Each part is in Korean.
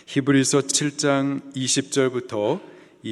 히브리서 7장 20절부터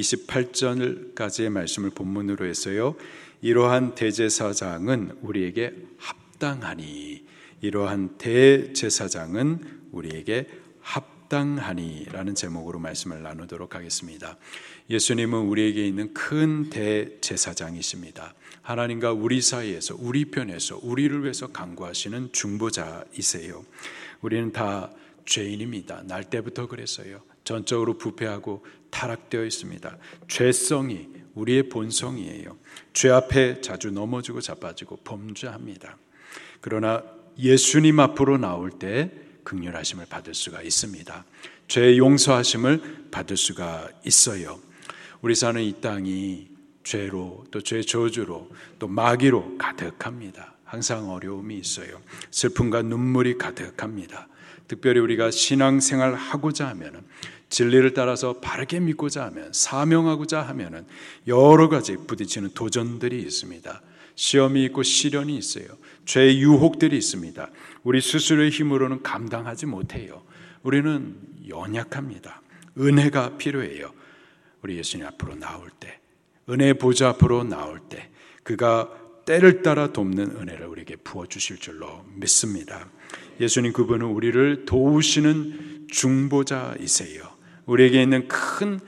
28절까지의 말씀을 본문으로 했어요. 이러한 대제사장은 우리에게 합당하니, 이러한 대제사장은 우리에게 합당하니 라는 제목으로 말씀을 나누도록 하겠습니다. 예수님은 우리에게 있는 큰 대제사장이십니다. 하나님과 우리 사이에서, 우리 편에서 우리를 위해서 간구하시는 중보자이세요. 우리는 다 죄인입니다. 날 때부터 그랬어요. 전적으로 부패하고 타락되어 있습니다. 죄성이 우리의 본성이에요. 죄 앞에 자주 넘어지고 자빠지고 범죄합니다. 그러나 예수님 앞으로 나올 때 긍휼하심을 받을 수가 있습니다. 죄 용서하심을 받을 수가 있어요. 우리 사는 이 땅이 죄로, 또 죄 저주로, 또 마귀로 가득합니다. 항상 어려움이 있어요. 슬픔과 눈물이 가득합니다. 특별히 우리가 신앙생활 하고자 하면, 진리를 따라서 바르게 믿고자 하면, 사명하고자 하면 여러 가지 부딪히는 도전들이 있습니다. 시험이 있고 시련이 있어요. 죄의 유혹들이 있습니다. 우리 스스로의 힘으로는 감당하지 못해요. 우리는 연약합니다. 은혜가 필요해요. 우리 예수님 앞으로 나올 때, 은혜의 보좌 앞으로 나올 때 그가 때를 따라 돕는 은혜를 우리에게 부어주실 줄로 믿습니다. 예수님 그분은 우리를 도우시는 중보자이세요. 우리에게 있는 큰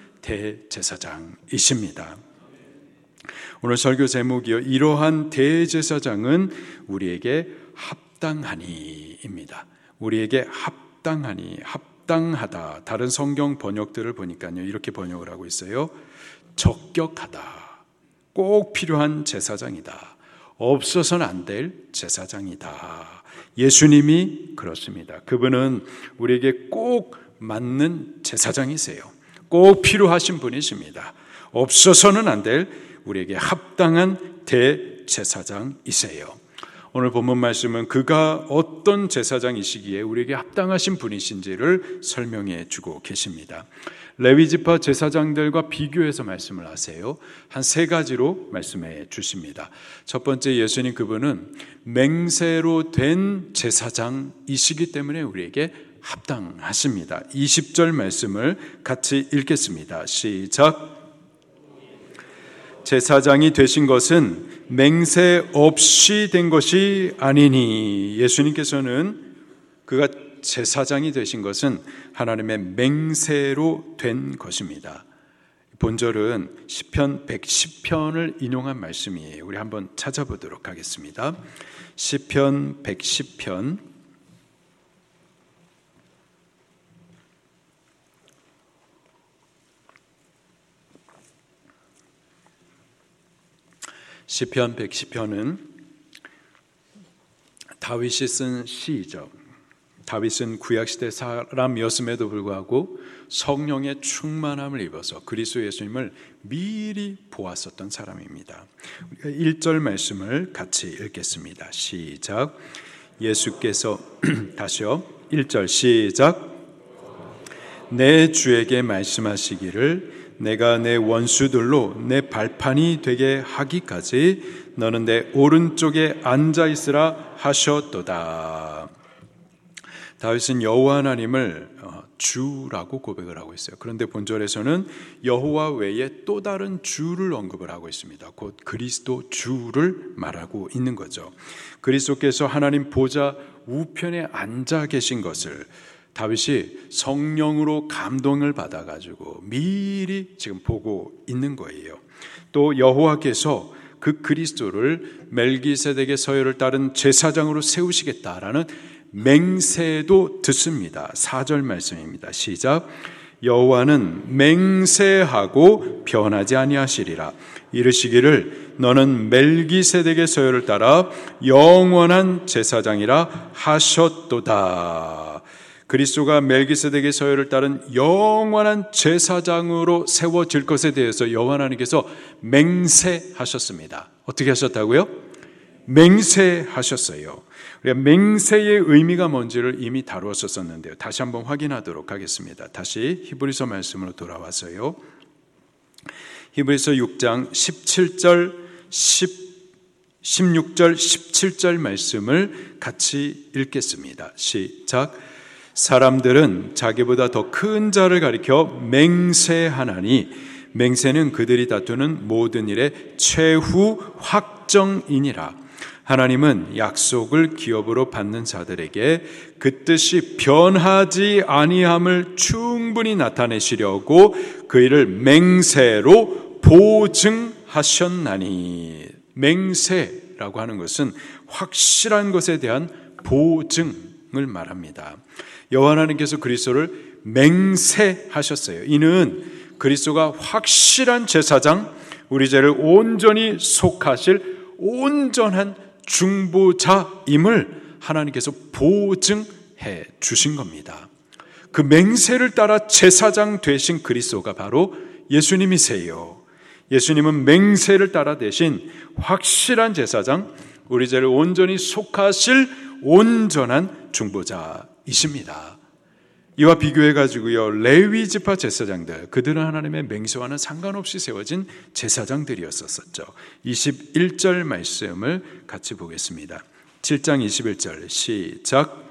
대제사장이십니다. 오늘 설교 제목이요, 이러한 대제사장은 우리에게 합당하니입니다. 우리에게 합당하니, 합당하다. 다른 성경 번역들을 보니까요, 이렇게 번역을 하고 있어요. 적격하다. 꼭 필요한 제사장이다. 없어서는 안 될 제사장이다. 예수님이 그렇습니다. 그분은 우리에게 꼭 맞는 제사장이세요. 꼭 필요하신 분이십니다. 없어서는 안 될 우리에게 합당한 대제사장이세요. 오늘 본문 말씀은 그가 어떤 제사장이시기에 우리에게 합당하신 분이신지를 설명해 주고 계십니다. 레위지파 제사장들과 비교해서 말씀을 하세요. 한 세 가지로 말씀해 주십니다. 첫 번째, 예수님 그분은 맹세로 된 제사장이시기 때문에 우리에게 합당하십니다. 20절 말씀을 같이 읽겠습니다. 시작. 제사장이 되신 것은 맹세 없이 된 것이 아니니. 예수님께서는 그가 제사장이 되신 것은 하나님의 맹세로 된 것입니다. 본절은 시편 110편을 인용한 말씀이에요. 우리 한번 찾아보도록 하겠습니다. 시편 110편 시편 110편은 다윗이 쓴 시죠. 다윗은 구약시대 사람이었음에도 불구하고 성령의 충만함을 입어서 그리스도 예수님을 미리 보았었던 사람입니다. 1절 말씀을 같이 읽겠습니다. 시작. 예수께서 다시요. 1절 시작. 내 주에게 말씀하시기를 내가 내 원수들로 내 발판이 되게 하기까지 너는 내 오른쪽에 앉아있으라 하셨도다. 다윗은 여호와 하나님을 주라고 고백을 하고 있어요. 그런데 본절에서는 여호와 외에 또 다른 주를 언급을 하고 있습니다. 곧 그리스도 주를 말하고 있는 거죠. 그리스도께서 하나님 보좌 우편에 앉아 계신 것을 다윗이 성령으로 감동을 받아가지고 미리 지금 보고 있는 거예요. 또 여호와께서 그 그리스도를 멜기세덱의 서열을 따른 제사장으로 세우시겠다라는 맹세도 듣습니다. 4절 말씀입니다. 시작. 여호와는 맹세하고 변하지 아니하시리라. 이르시기를 너는 멜기세덱의 서열을 따라 영원한 제사장이라 하셨도다. 그리스도가 멜기세덱의 서열을 따른 영원한 제사장으로 세워질 것에 대해서 여호와 하나님께서 맹세하셨습니다. 어떻게 하셨다고요? 맹세하셨어요. 우리가 맹세의 의미가 뭔지를 이미 다루었었는데요. 다시 한번 확인하도록 하겠습니다. 다시 히브리서 말씀으로 돌아와서요. 히브리서 6장 17절, 16절, 17절 말씀을 같이 읽겠습니다. 시작. 사람들은 자기보다 더 큰 자를 가리켜 맹세하나니 맹세는 그들이 다투는 모든 일의 최후 확정이니라. 하나님은 약속을 기업으로 받는 자들에게 그 뜻이 변하지 아니함을 충분히 나타내시려고 그 일을 맹세로 보증하셨나니. 맹세라고 하는 것은 확실한 것에 대한 보증을 말합니다. 여호와 하나님께서 그리스도를 맹세하셨어요. 이는 그리스도가 확실한 제사장, 우리 죄를 온전히 속하실 온전한 중보자임을 하나님께서 보증해 주신 겁니다. 그 맹세를 따라 제사장 되신 그리스도가 바로 예수님이세요. 예수님은 맹세를 따라 되신 확실한 제사장, 우리 죄를 온전히 속하실 온전한 중보자이십니다. 이와 비교해가지고요, 레위 지파 제사장들, 그들은 하나님의 맹세와는 상관없이 세워진 제사장들이었었죠. 21절 말씀을 같이 보겠습니다. 7장 21절 시작.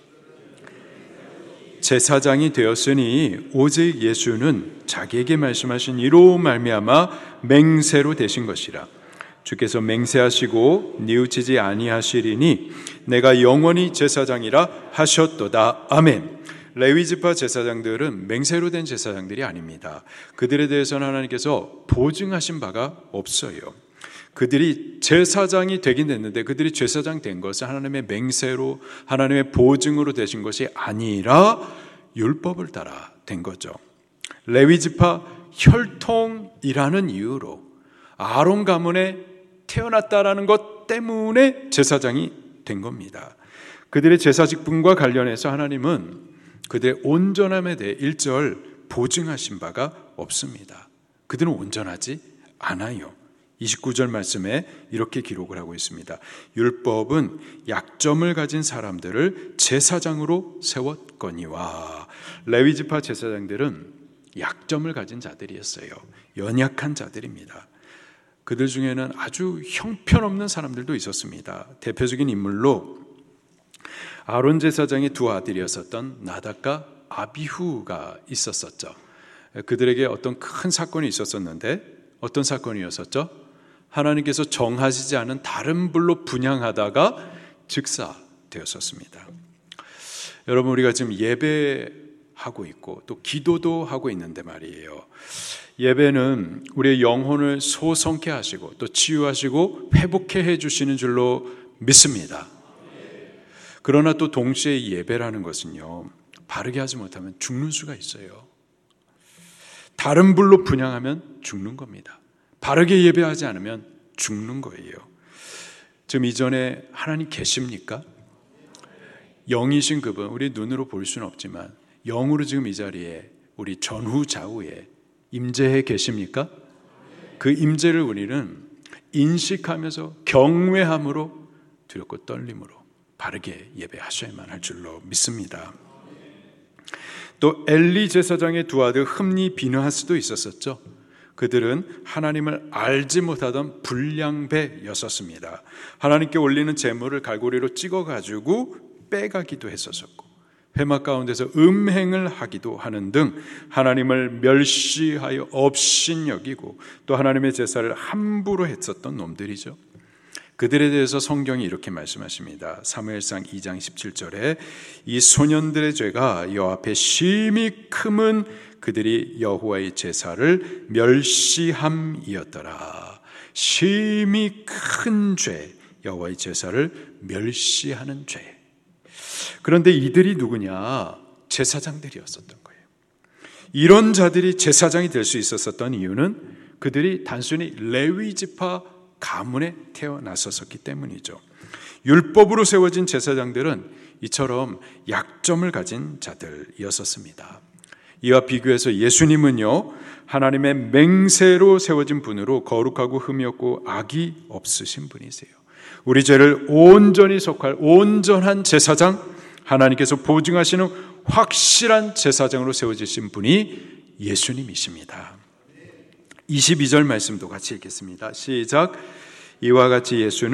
제사장이 되었으니 오직 예수는 자기에게 말씀하신 이로 말미암아 맹세로 되신 것이라. 주께서 맹세하시고 뉘우치지 아니하시리니 내가 영원히 제사장이라 하셨도다. 아멘. 레위지파 제사장들은 맹세로 된 제사장들이 아닙니다. 그들에 대해서는 하나님께서 보증하신 바가 없어요. 그들이 제사장이 되긴 됐는데 그들이 제사장 된 것은 하나님의 맹세로, 하나님의 보증으로 되신 것이 아니라 율법을 따라 된 거죠. 레위지파 혈통이라는 이유로 아론 가문에 태어났다라는 것 때문에 제사장이 된 겁니다. 그들의 제사 직분과 관련해서 하나님은 그들의 온전함에 대해 1절 보증하신 바가 없습니다. 그들은 온전하지 않아요. 29절 말씀에 이렇게 기록을 하고 있습니다. 율법은 약점을 가진 사람들을 제사장으로 세웠거니와. 레위지파 제사장들은 약점을 가진 자들이었어요. 연약한 자들입니다. 그들 중에는 아주 형편없는 사람들도 있었습니다. 대표적인 인물로 아론 제사장의 두 아들이었었던 나답과 아비후가 있었었죠. 그들에게 어떤 큰 사건이 있었었는데 어떤 사건이었었죠? 하나님께서 정하시지 않은 다른 불로 분향하다가 즉사되었었습니다. 여러분, 우리가 지금 예배하고 있고 또 기도도 하고 있는데 말이에요. 예배는 우리의 영혼을 소성케 하시고 또 치유하시고 회복해 해주시는 줄로 믿습니다. 그러나 또 동시에 예배라는 것은요, 바르게 하지 못하면 죽는 수가 있어요. 다른 불로 분향하면 죽는 겁니다. 바르게 예배하지 않으면 죽는 거예요. 지금 이전에 하나님 계십니까? 영이신 그분, 우리 눈으로 볼 수는 없지만 영으로 지금 이 자리에 우리 전후 좌우에 임재해 계십니까? 그 임재를 우리는 인식하면서 경외함으로 두렵고 떨림으로 바르게 예배하셔야만 할 줄로 믿습니다. 또 엘리 제사장의 두 아들 흠니 비느하스도 있었었죠. 그들은 하나님을 알지 못하던 불량배였었습니다. 하나님께 올리는 제물을 갈고리로 찍어가지고 빼가기도 했었었고 회막 가운데서 음행을 하기도 하는 등 하나님을 멸시하여 업신여기고 또 하나님의 제사를 함부로 했었던 놈들이죠. 그들에 대해서 성경이 이렇게 말씀하십니다. 사무엘상 2장 17절에 이 소년들의 죄가 여호와 앞에 심히 크면 그들이 여호와의 제사를 멸시함이었더라. 심히 큰 죄, 여호와의 제사를 멸시하는 죄. 그런데 이들이 누구냐? 제사장들이었었던 거예요. 이런 자들이 제사장이 될 수 있었던 이유는 그들이 단순히 레위 지파 가문에 태어났었기 때문이죠. 율법으로 세워진 제사장들은 이처럼 약점을 가진 자들이었습니다. 이와 비교해서 예수님은요, 하나님의 맹세로 세워진 분으로 거룩하고 흠이 없고 악이 없으신 분이세요. 우리 죄를 온전히 속할 온전한 제사장, 하나님께서 보증하시는 확실한 제사장으로 세워지신 분이 예수님이십니다. 22절 말씀도 같이 읽겠습니다. 시작. 이와 같이 예수는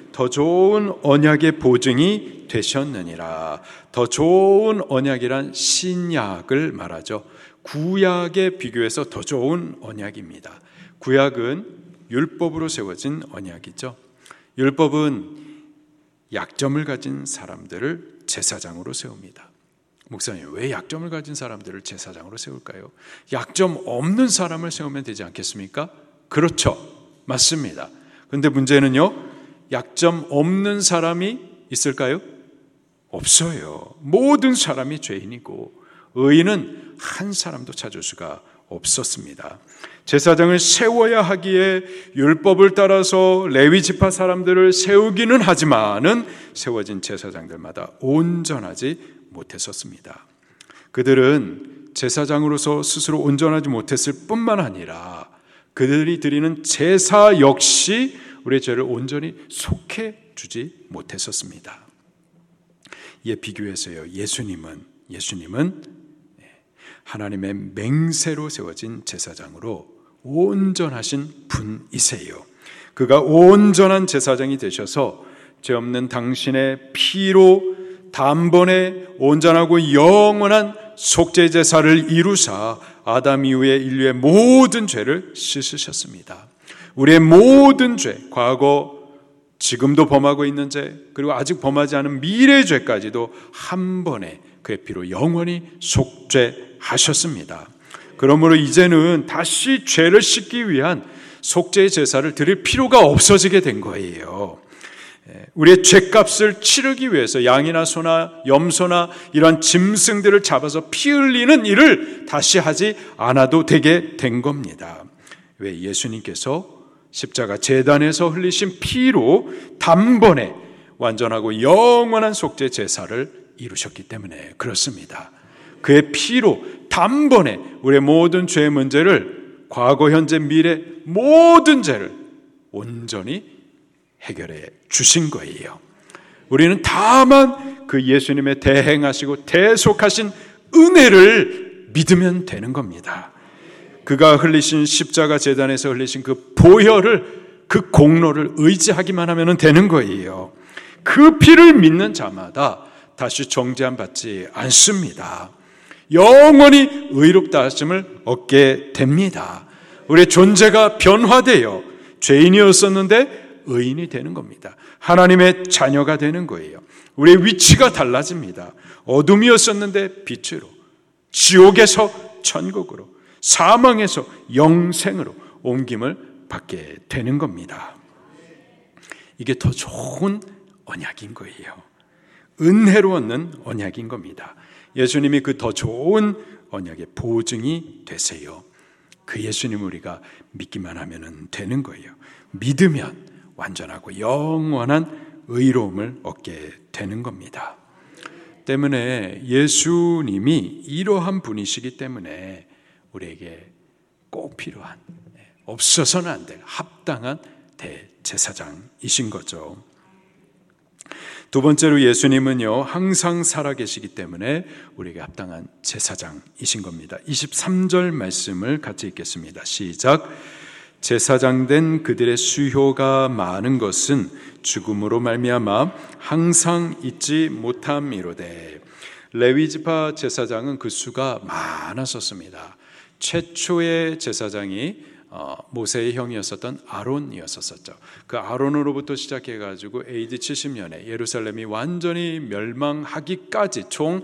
더 좋은 언약의 보증이 되셨느니라. 더 좋은 언약이란 신약을 말하죠. 구약에 비교해서 더 좋은 언약입니다. 구약은 율법으로 세워진 언약이죠. 율법은 약점을 가진 사람들을 제사장으로 세웁니다. 목사님, 왜 약점을 가진 사람들을 제사장으로 세울까요? 약점 없는 사람을 세우면 되지 않겠습니까? 그렇죠. 맞습니다. 그런데 문제는요, 약점 없는 사람이 있을까요? 없어요. 모든 사람이 죄인이고 의인은 한 사람도 찾을 수가 없었습니다. 제사장을 세워야 하기에 율법을 따라서 레위 지파 사람들을 세우기는 하지만은 세워진 제사장들마다 온전하지 못했었습니다. 그들은 제사장으로서 스스로 온전하지 못했을 뿐만 아니라 그들이 드리는 제사 역시 우리의 죄를 온전히 속해 주지 못했었습니다. 이에 비교해서요, 예수님은 하나님의 맹세로 세워진 제사장으로 온전하신 분이세요. 그가 온전한 제사장이 되셔서 죄 없는 당신의 피로 단번에 온전하고 영원한 속죄 제사를 이루사 아담 이후의 인류의 모든 죄를 씻으셨습니다. 우리의 모든 죄, 과거, 지금도 범하고 있는 죄, 그리고 아직 범하지 않은 미래의 죄까지도 한 번에 그의 피로 영원히 속죄하셨습니다. 그러므로 이제는 다시 죄를 씻기 위한 속죄의 제사를 드릴 필요가 없어지게 된 거예요. 우리의 죄값을 치르기 위해서 양이나 소나 염소나 이런 짐승들을 잡아서 피 흘리는 일을 다시 하지 않아도 되게 된 겁니다. 왜? 예수님께서 십자가 제단에서 흘리신 피로 단번에 완전하고 영원한 속죄 제사를 이루셨기 때문에 그렇습니다. 그의 피로 단번에 우리의 모든 죄의 문제를, 과거, 현재, 미래 모든 죄를 온전히 해결해 주신 거예요. 우리는 다만 그 예수님의 대행하시고 대속하신 은혜를 믿으면 되는 겁니다. 그가 흘리신 십자가 제단에서 흘리신 그 보혈을, 그 공로를 의지하기만 하면 되는 거예요. 그 피를 믿는 자마다 다시 정죄함 받지 않습니다. 영원히 의롭다 하심을 얻게 됩니다. 우리의 존재가 변화되어 죄인이었었는데 의인이 되는 겁니다. 하나님의 자녀가 되는 거예요. 우리의 위치가 달라집니다. 어둠이었었는데 빛으로, 지옥에서 천국으로, 사망에서 영생으로 옮김을 받게 되는 겁니다. 이게 더 좋은 언약인 거예요. 은혜로 얻는 언약인 겁니다. 예수님이 그 더 좋은 언약의 보증이 되세요. 그 예수님을 우리가 믿기만 하면 되는 거예요. 믿으면 완전하고 영원한 의로움을 얻게 되는 겁니다. 때문에 예수님이 이러한 분이시기 때문에 우리에게 꼭 필요한, 없어서는 안 될 합당한 대제사장이신 거죠. 두 번째로 예수님은요, 항상 살아계시기 때문에 우리에게 합당한 제사장이신 겁니다. 23절 말씀을 같이 읽겠습니다. 시작. 제사장 된 그들의 수효가 많은 것은 죽음으로 말미암아 항상 잊지 못함이로되. 레위지파 제사장은 그 수가 많았었습니다. 최초의 제사장이 모세의 형이었었던 아론이었었죠. 그 아론으로부터 시작해가지고 AD 70년에 예루살렘이 완전히 멸망하기까지 총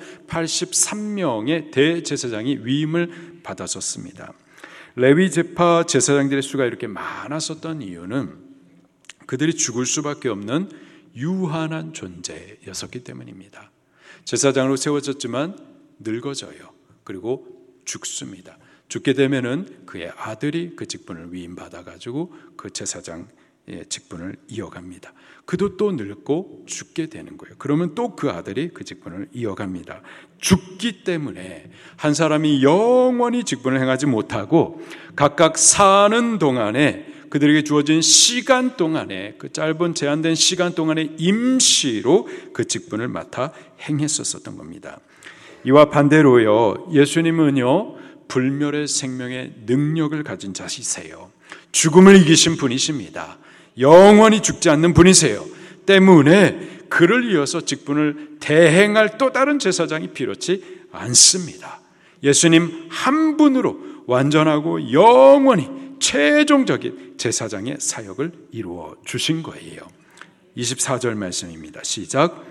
83명의 대제사장이 위임을 받았었습니다. 레위지파 제사장들의 수가 이렇게 많았었던 이유는 그들이 죽을 수밖에 없는 유한한 존재였었기 때문입니다. 제사장으로 세워졌지만 늙어져요. 그리고 죽습니다. 죽게 되면은 그의 아들이 그 직분을 위임받아가지고 그 제사장의 직분을 이어갑니다. 그도 또 늙고 죽게 되는 거예요. 그러면 또 그 아들이 그 직분을 이어갑니다. 죽기 때문에 한 사람이 영원히 직분을 행하지 못하고 각각 사는 동안에 그들에게 주어진 시간 동안에, 그 짧은 제한된 시간 동안에 임시로 그 직분을 맡아 행했었던 겁니다. 이와 반대로요, 예수님은요, 불멸의 생명의 능력을 가진 자시세요. 죽음을 이기신 분이십니다. 영원히 죽지 않는 분이세요. 때문에 그를 이어서 직분을 대행할 또 다른 제사장이 필요치 않습니다. 예수님 한 분으로 완전하고 영원히 최종적인 제사장의 사역을 이루어 주신 거예요. 24절 말씀입니다. 시작.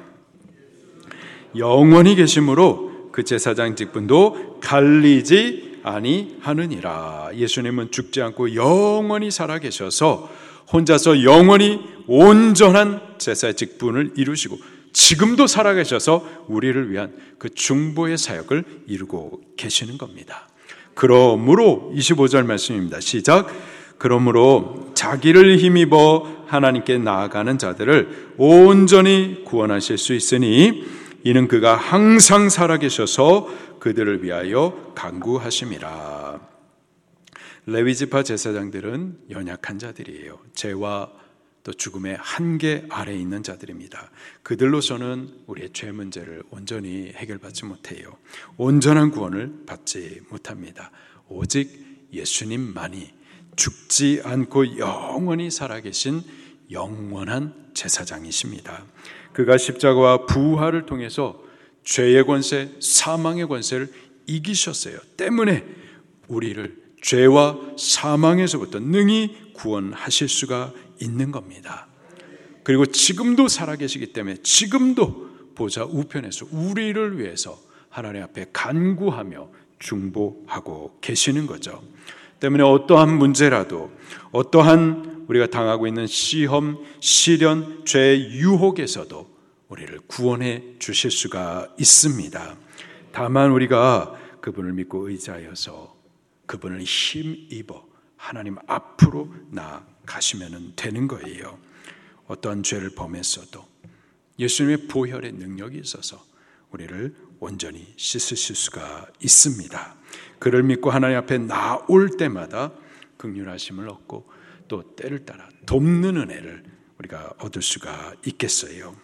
영원히 계심으로 그 제사장 직분도 갈리지 아니하느니라. 예수님은 죽지 않고 영원히 살아계셔서 혼자서 영원히 온전한 제사의 직분을 이루시고 지금도 살아계셔서 우리를 위한 그 중보의 사역을 이루고 계시는 겁니다. 그러므로 25절 말씀입니다. 시작. 그러므로 자기를 힘입어 하나님께 나아가는 자들을 온전히 구원하실 수 있으니 이는 그가 항상 살아계셔서 그들을 위하여 간구하심이라. 레위지파 제사장들은 연약한 자들이에요. 죄와 또 죽음의 한계 아래에 있는 자들입니다. 그들로서는 우리의 죄 문제를 온전히 해결받지 못해요. 온전한 구원을 받지 못합니다. 오직 예수님만이 죽지 않고 영원히 살아계신 영원한 제사장이십니다. 그가 십자가와 부활을 통해서 죄의 권세, 사망의 권세를 이기셨어요. 때문에 우리를 죄와 사망에서부터 능히 구원하실 수가 있는 겁니다. 그리고 지금도 살아계시기 때문에 지금도 보좌 우편에서 우리를 위해서 하나님 앞에 간구하며 중보하고 계시는 거죠. 때문에 어떠한 문제라도, 어떠한 우리가 당하고 있는 시험, 시련, 죄의 유혹에서도 우리를 구원해 주실 수가 있습니다. 다만 우리가 그분을 믿고 의지하여서 그분을 힘입어 하나님 앞으로 나아가시면 되는 거예요. 어떠한 죄를 범했어도 예수님의 보혈의 능력이 있어서 우리를 온전히 씻으실 수가 있습니다. 그를 믿고 하나님 앞에 나올 때마다 긍휼하심을 얻고 또 때를 따라 돕는 은혜를 우리가 얻을 수가 있겠어요.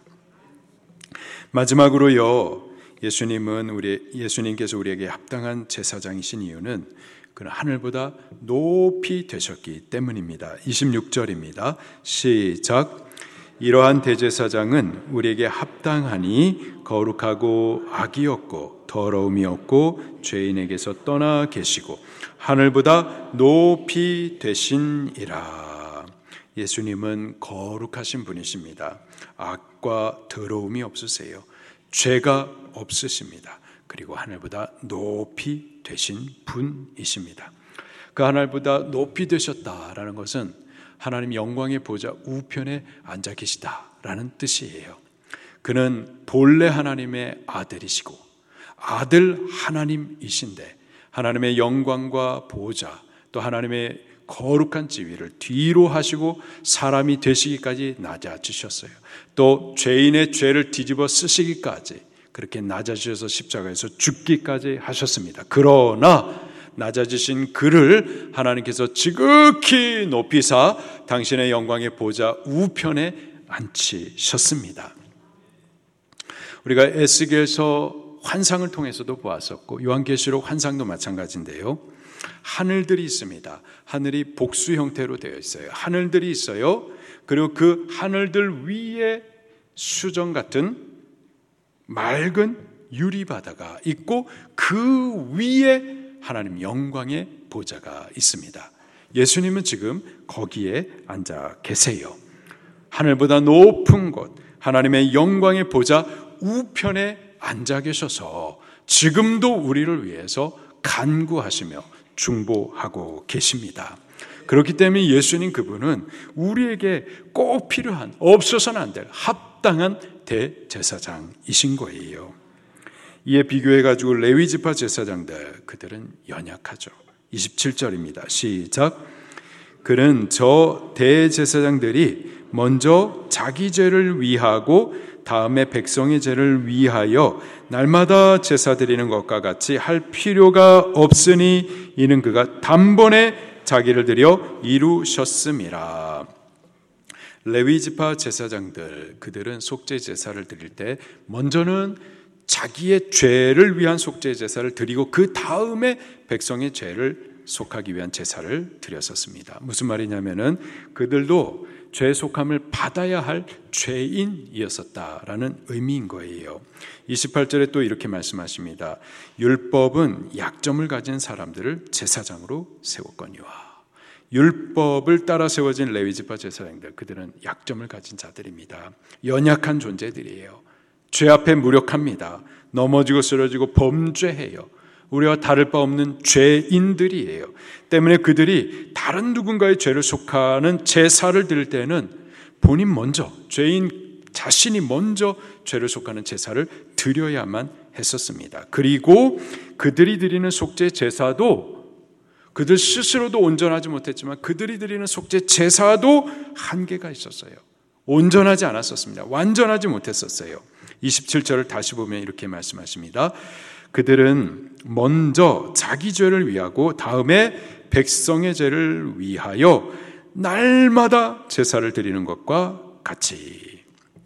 마지막으로요, 예수님께서 우리에게 합당한 제사장이신 이유는 그는 하늘보다 높이 되셨기 때문입니다. 26절입니다. 시작. 이러한 대제사장은 우리에게 합당하니 거룩하고 악이 없고 더러움이 없고 죄인에게서 떠나 계시고 하늘보다 높이 되시니라. 예수님은 거룩하신 분이십니다. 악과 더러움이 없으세요. 죄가 없으십니다. 그리고 하늘보다 높이 되신 분이십니다. 그 하늘보다 높이 되셨다라는 것은 하나님 영광의 보좌 우편에 앉아 계시다라는 뜻이에요. 그는 본래 하나님의 아들이시고 아들 하나님이신데 하나님의 영광과 보좌 또 하나님의 거룩한 지위를 뒤로 하시고 사람이 되시기까지 낮아지셨어요. 또 죄인의 죄를 뒤집어 쓰시기까지 그렇게 낮아지셔서 십자가에서 죽기까지 하셨습니다. 그러나 낮아지신 그를 하나님께서 지극히 높이사 당신의 영광의 보좌 우편에 앉히셨습니다. 우리가 에스겔서 환상을 통해서도 보았었고 요한계시록 환상도 마찬가지인데요. 하늘들이 있습니다. 하늘이 복수 형태로 되어 있어요. 하늘들이 있어요. 그리고 그 하늘들 위에 수정 같은 맑은 유리바다가 있고 그 위에 하나님 영광의 보좌가 있습니다. 예수님은 지금 거기에 앉아 계세요. 하늘보다 높은 곳 하나님의 영광의 보좌 우편에 앉아 계셔서 지금도 우리를 위해서 간구하시며 중보하고 계십니다. 그렇기 때문에 예수님 그분은 우리에게 꼭 필요한 없어서는 안 될 합당한 대제사장이신 거예요. 이에 비교해가지고 레위지파 제사장들 그들은 연약하죠. 27절입니다. 시작. 그는 저 대제사장들이 먼저 자기 죄를 위하고 다음에 백성의 죄를 위하여 날마다 제사 드리는 것과 같이 할 필요가 없으니 이는 그가 단번에 자기를 드려 이루셨음이라. 레위지파 제사장들 그들은 속죄 제사를 드릴 때 먼저는 자기의 죄를 위한 속죄 제사를 드리고 그 다음에 백성의 죄를 속하기 위한 제사를 드렸었습니다. 무슨 말이냐면은 그들도 죄 속함을 받아야 할 죄인이었었다라는 의미인 거예요. 28절에 또 이렇게 말씀하십니다. 율법은 약점을 가진 사람들을 제사장으로 세웠거니와. 율법을 따라 세워진 레위지파 제사장들, 그들은 약점을 가진 자들입니다. 연약한 존재들이에요. 죄 앞에 무력합니다. 넘어지고 쓰러지고 범죄해요. 우리와 다를 바 없는 죄인들이에요. 때문에 그들이 다른 누군가의 죄를 속하는 제사를 드릴 때는 본인 먼저, 죄인 자신이 먼저 죄를 속하는 제사를 드려야만 했었습니다. 그리고 그들이 드리는 속죄 제사도 그들 스스로도 온전하지 못했지만 그들이 드리는 속죄 제사도 한계가 있었어요. 온전하지 않았었습니다. 완전하지 못했었어요. 27절을 다시 보면 이렇게 말씀하십니다. 그들은 먼저 자기 죄를 위하고 다음에 백성의 죄를 위하여 날마다 제사를 드리는 것과 같이.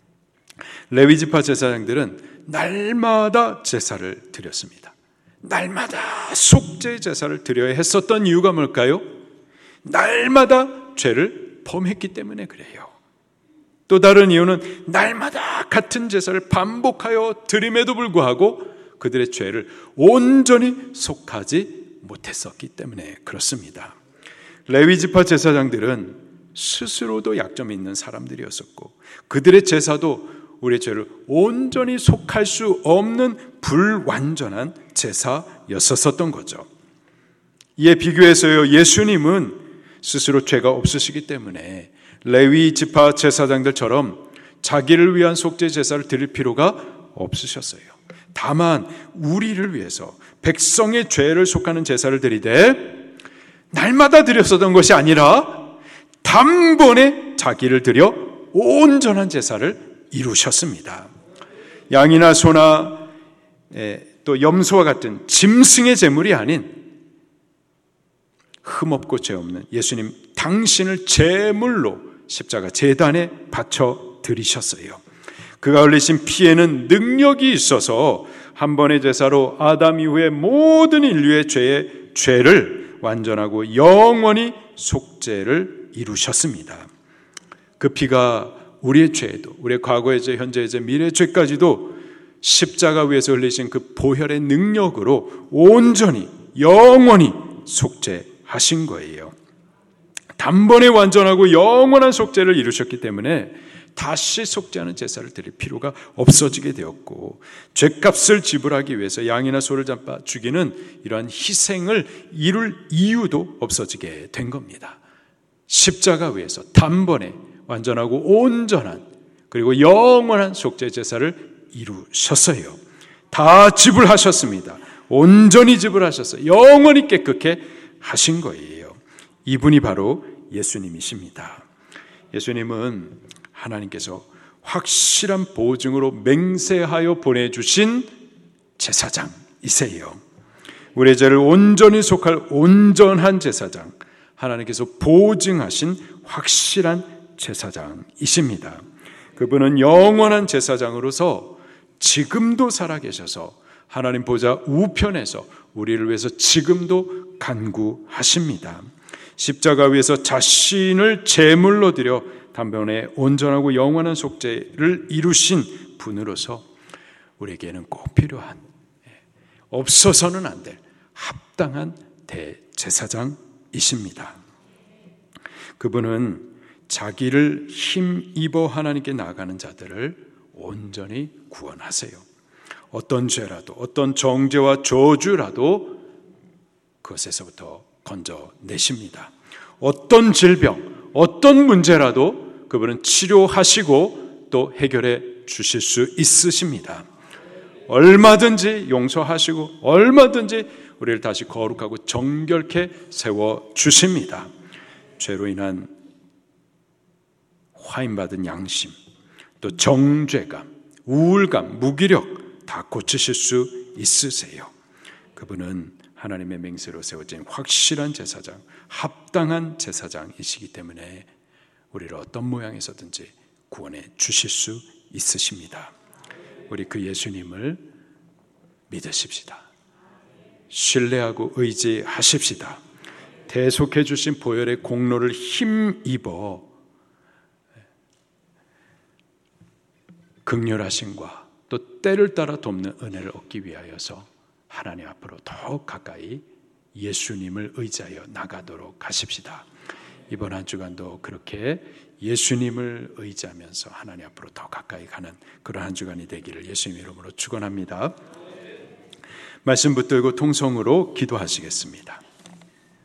레위지파 제사장들은 날마다 제사를 드렸습니다. 날마다 속죄 제사를 드려야 했었던 이유가 뭘까요? 날마다 죄를 범했기 때문에 그래요. 또 다른 이유는 날마다 같은 제사를 반복하여 드림에도 불구하고 그들의 죄를 온전히 속하지 못했었기 때문에 그렇습니다. 레위지파 제사장들은 스스로도 약점이 있는 사람들이었었고 그들의 제사도 우리의 죄를 온전히 속할 수 없는 불완전한 제사였었던 거죠. 이에 비교해서요, 예수님은 스스로 죄가 없으시기 때문에 레위 지파 제사장들처럼 자기를 위한 속죄 제사를 드릴 필요가 없으셨어요. 다만 우리를 위해서 백성의 죄를 속하는 제사를 드리되 날마다 드렸었던 것이 아니라 단번에 자기를 드려 온전한 제사를 이루셨습니다. 양이나 소나 또 염소와 같은 짐승의 제물이 아닌 흠없고 죄 없는 예수님 당신을 제물로 십자가 제단에 바쳐 드리셨어요. 그가 흘리신 피에는 능력이 있어서 한 번의 제사로 아담 이후의 모든 인류의 죄를 완전하고 영원히 속죄를 이루셨습니다. 그 피가 우리의 죄도, 우리의 과거의 죄, 현재의 죄, 미래의 죄까지도 십자가 위에서 흘리신 그 보혈의 능력으로 온전히 영원히 속죄하신 거예요. 단번에 완전하고 영원한 속죄를 이루셨기 때문에 다시 속죄하는 제사를 드릴 필요가 없어지게 되었고 죄값을 지불하기 위해서 양이나 소를 잡아 죽이는 이러한 희생을 이룰 이유도 없어지게 된 겁니다. 십자가 위에서 단번에 완전하고 온전한 그리고 영원한 속죄 제사를 이루셨어요. 다 지불하셨습니다. 온전히 지불하셨어요. 영원히 깨끗게 하신 거예요. 이분이 바로 예수님이십니다. 예수님은 하나님께서 확실한 보증으로 맹세하여 보내주신 제사장이세요. 우리의 죄를 온전히 속할 온전한 제사장, 하나님께서 보증하신 확실한 제사장이십니다. 그분은 영원한 제사장으로서 지금도 살아계셔서 하나님 보좌 우편에서 우리를 위해서 지금도 간구하십니다. 십자가 위에서 자신을 제물로 드려 단번에 온전하고 영원한 속죄를 이루신 분으로서 우리에게는 꼭 필요한, 없어서는 안 될 합당한 대제사장이십니다. 그분은 자기를 힘입어 하나님께 나아가는 자들을 온전히 구원하세요. 어떤 죄라도, 어떤 정죄와 저주라도 그것에서부터 건져내십니다. 어떤 질병, 어떤 문제라도 그분은 치료하시고 또 해결해 주실 수 있으십니다. 얼마든지 용서하시고 얼마든지 우리를 다시 거룩하고 정결케 세워주십니다. 죄로 인한 화인받은 양심, 또 정죄감, 우울감, 무기력 다 고치실 수 있으세요. 그분은 하나님의 맹세로 세워진 확실한 제사장, 합당한 제사장이시기 때문에 우리를 어떤 모양에서든지 구원해 주실 수 있으십니다. 우리 그 예수님을 믿으십시다. 신뢰하고 의지하십시다. 대속해 주신 보혈의 공로를 힘입어 극렬하심과 또 때를 따라 돕는 은혜를 얻기 위하여서 하나님 앞으로 더욱 가까이 예수님을 의지하여 나가도록 하십시다. 이번 한 주간도 그렇게 예수님을 의지하면서 하나님 앞으로 더 가까이 가는 그런 한 주간이 되기를 예수님 이름으로 축원합니다. 말씀 붙들고 통성으로 기도하시겠습니다.